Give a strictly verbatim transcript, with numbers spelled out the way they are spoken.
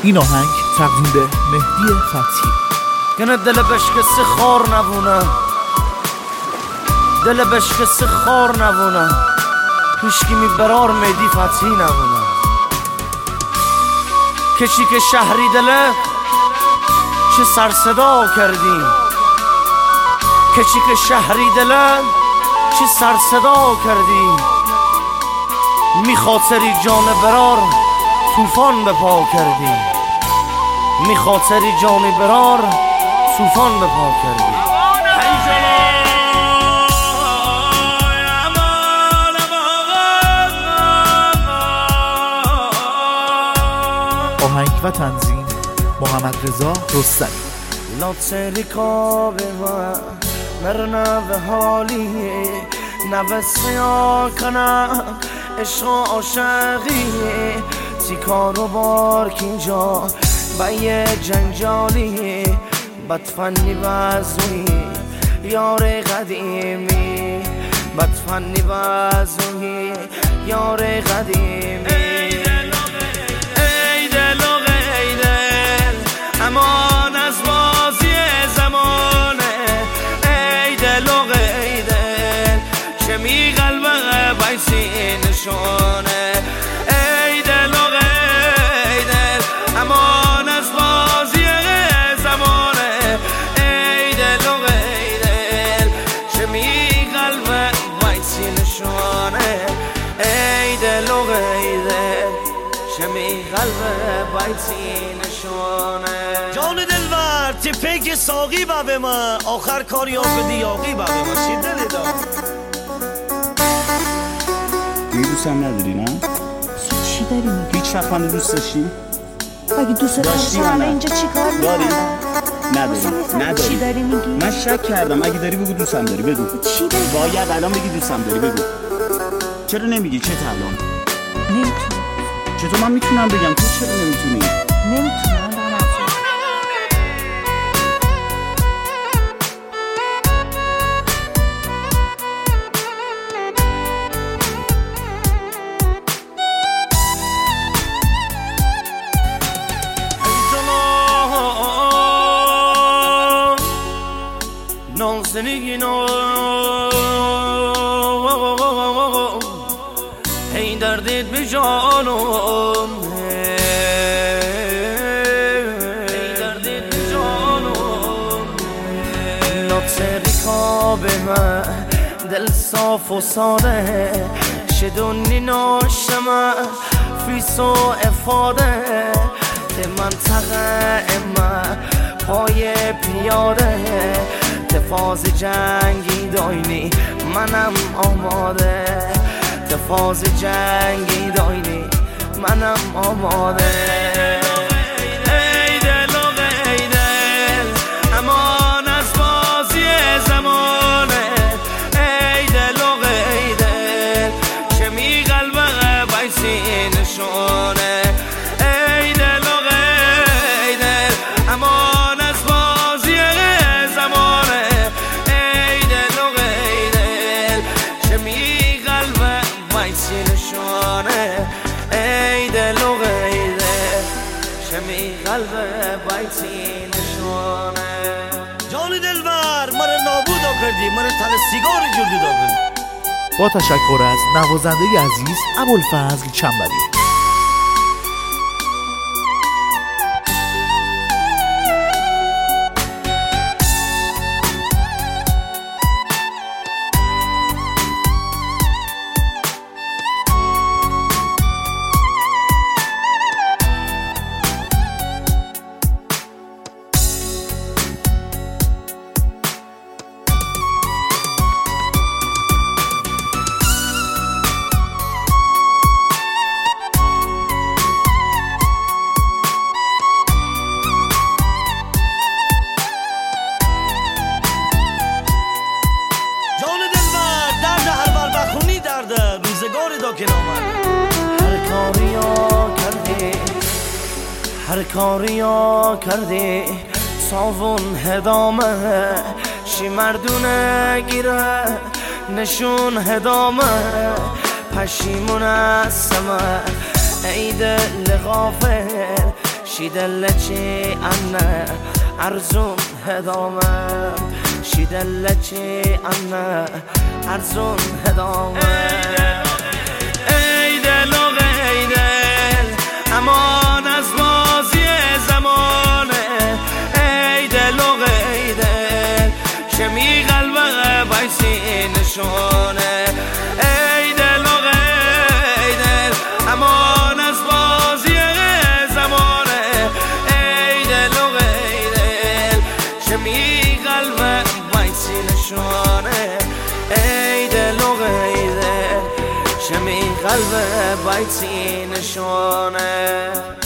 این آهنگ تقدیم به مهدی فتحی. کنه دل بشکست خار نبونم، دل بشکست خار نبونم، هیچکی می برار مهدی فتحی نبونم. کشی که شهری دله چه سر صدا کردیم، کشی که شهری دله چه سر صدا کردیم. می خاطری جان برار طوفان به پا کردیم، می خاطری جان برار طوفان به پا کردیم. آهنگ و تنظیم محمد رضا رستمی. لاتریکا به من مرنا به حالی نوسیا کنم عشق و عاشقی تیکارو بار کینجا با یه جنجالی بدفنی وزوی یار قدیمی، بدفنی وزوی یار قدیمی. امان از بازی زمانه ای دل و ای دل که می قلبه بیسی نشانه ای دل و ای دل. امان از بازی زمانه ای دل و ای دل که می قلبه بیسی نشانه ای دل و ای دل که می قلبه بیسی نشانه. جان دلبر تپه که ساقی با به من آخر کاری ها به دیاقی با به من چی دلی دا دیگه دوست هم نداری نه؟ چی داری میگی؟ هیچ وقت من دوست داشتی؟ اگه دوست داشتی همه اینجا چی کار داری؟ نداری؟ نداری؟ چی داری میگی؟ من شک کردم، اگه داری بگو دوستم داری بگو. چی داری؟ باید الان بگی دوستم داری بگو. چرا نمیگی؟ چه الان؟ نمیتونم. چطور من میتونم بگم تو چرا نمیتونی؟ نمیتونم. زندگی نو این دردت به جانم، این دردت به جانم. لاتریکا به من دل صاف و ساده شدونی ناشمه فیس و افاده ده منطقه اما پای پیاده تفاز جنگی داینی منم آماده، تفاز جنگی داینی منم آماده. ای دل و ای دل امان از بازی زمانه ای دل و ای دل که می قلبه بیسی نشانه ای دل و ای دل امان از بازی زمانه ای دل و ای دل که می قلبه بیسی نشانه ای دل و ای دل که می قلبه بیسی نشانه. جان دلبر مرا نابودا کردی، مرا تن سیگار جور جدا کردی. با تشکر از نوازنده عزیز ابوالفضل چنبری. هر کاریا کردی هر کاریا کردی صافون هدامه شی مردونه گیره نشون هدامه پشیمون از سمه ای دل غافل شی دلچی انه ارزون هدامم شی دلچی انه ارزون هدامم ای دل و ای دل امان از بازی زمانه ای دل و ای دل شمی قلبه بایسی نشونه ای دل و ای دل امان از بازی زمانه ای دل و ای دل شمی قلبه بایسی نشونه ای دل و ای دل شمی قلبه بایسی نشونه